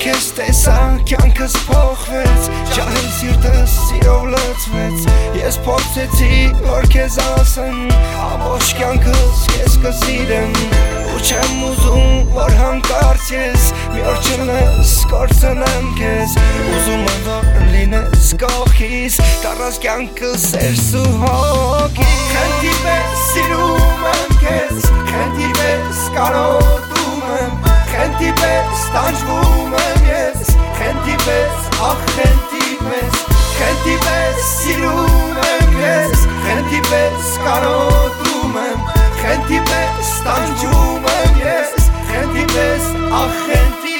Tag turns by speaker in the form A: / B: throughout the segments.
A: քեզ տեսա, կյանքս փոխվեց, ջահել սիրտս սիրով լցվեց, ես փորձեցի, որ քեզ ասեմ, ամբողջ կյանքս քեզ կսիրեմ, ու չեմ ուզում, որ հանկարծ ես մի օր չլես, կորցնեմ քեզ, ուզում եմ, որ լինես կողքիս, դառնաս կյանքս սերս ու հոգիս, խնդի պես սիրում եմ քեզ, խնդի պես կարոտում եմ, խնդի պես տանջվում եմ ես, խնդի պես, ախ խնդի պես, խնդի պես սիրում եմ քեզ, խնդի պես կարոտում եմ, խնդի պես տանջվում եմ ես, խնդի պես, ախ խնդի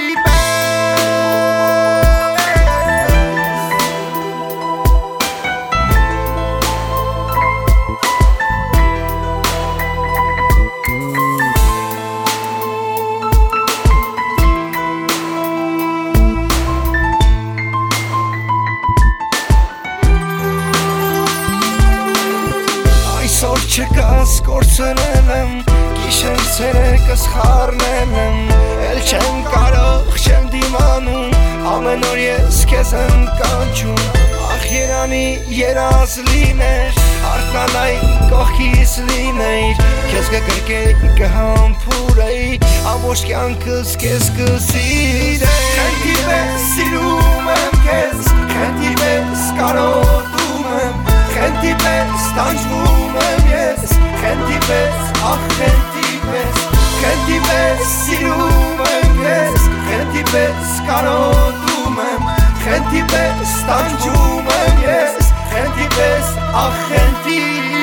A: Այսօր չկաս կորցնել եմ, գիշեր ցերեկս խառնել եմ, էլ չեմ կարող, չեմ դիմանում, ամեն օր ես քեզ եմ կանչում, ախ երանի երազ լիներ, արթնանայի կողքիս լինեիր, քեզ կգրկեի կհամբուրեի, ամբողջ կյանքս քեզ կսիրեի, խնդի պես սիրում եմ քեզ, խնդի պես կարոտում եմ, խնդի պես տանջվում եմ ես, խնդի պես, ախ խնդի պես, խնդի պես սիրում եմ քեզ, խնդի պես կարոտում եմ, խնդի պես տանջվում եմ ես, խնդի պես, ախ խնդի